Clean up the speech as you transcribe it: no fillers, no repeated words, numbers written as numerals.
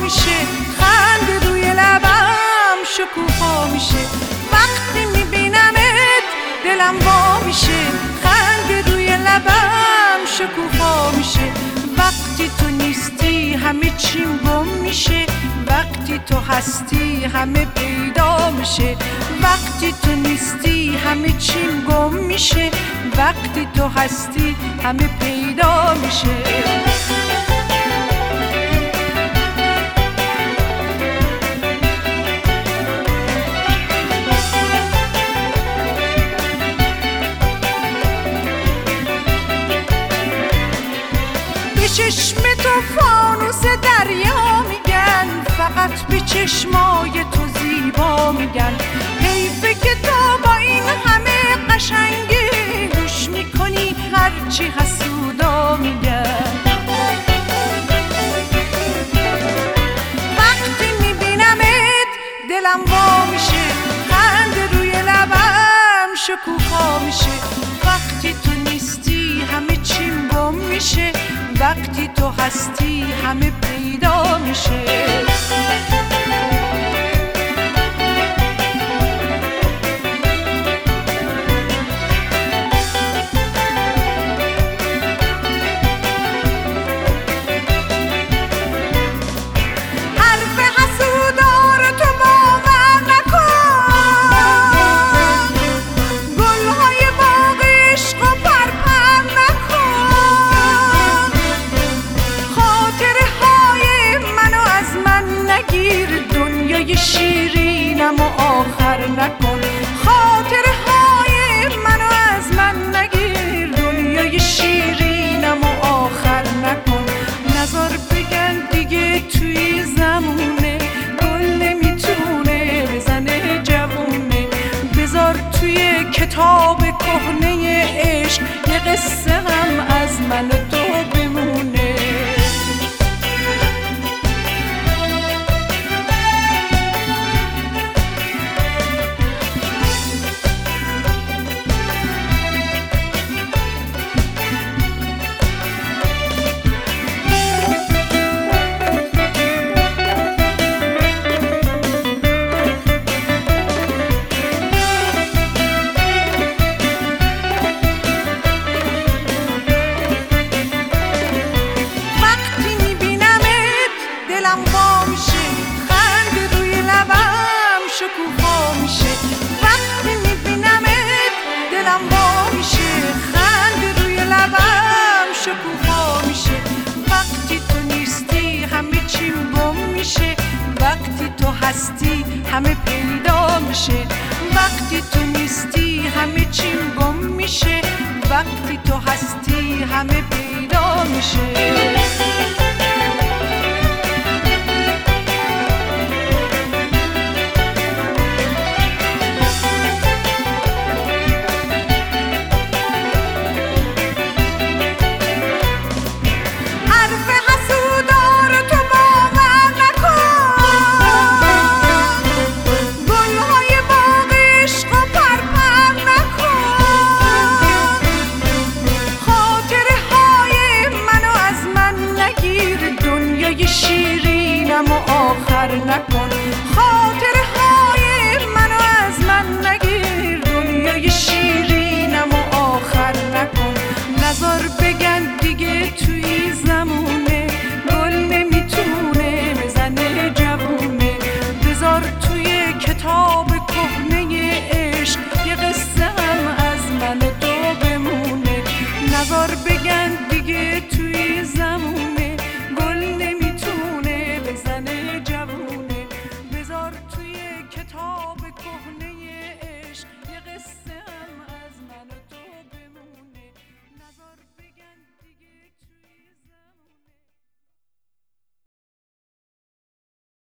میشه، خنده روی لبم شکوفا میشه. وقتی میبینمت دلم وا میشه، خنده روی لبم شکوفا میشه. وقتی تو نیستی همه چیم گم میشه، وقتی تو هستی همه پیدا میشه. وقتی تو نیستی همه چیم گم میشه، وقتی تو هستی همه پیدا میشه. به چشم تو فانوس دریا میگن، فقط به چشمای تو زیبا میگن. حیفه که تو با این همه قشنگی گوش میکنی هرچی حسودا میگن. وقتی میبینمت دلم وا میشه، خنده روی لبم شکوفا میشه. وقتی تو نیستی همه چیم گم میشه، وقتی تو هستی همه پیدا میشه. حرف حسودار تو باور نکن، گلهای باغ عشق و پرپر نکن. خاطره های منو از من نگیر، دنیای شیرینم و آخر نکن. خاطره های منو از من نگیر، دنیای شیرینم و آخر نکن. نظر بگن دیگه توی زمونه، گل نمیتونه بزنه جوونه. بذار توی کتاب کهنه عشق یه قصه هم از من و تو بمونه. دلم وا میشه، خنده روی لبم شکوفا میشه. وقتی میبینمت دلم وا میشه، خنده روی لبم شکوفا میشه. وقتی تو نیستی همه چیم گم میشه، وقتی تو هستی همه پیدا میشه. وقتی تو نیستی همه چیم گم میشه، وقتی تو هستی همه پیدا میشه.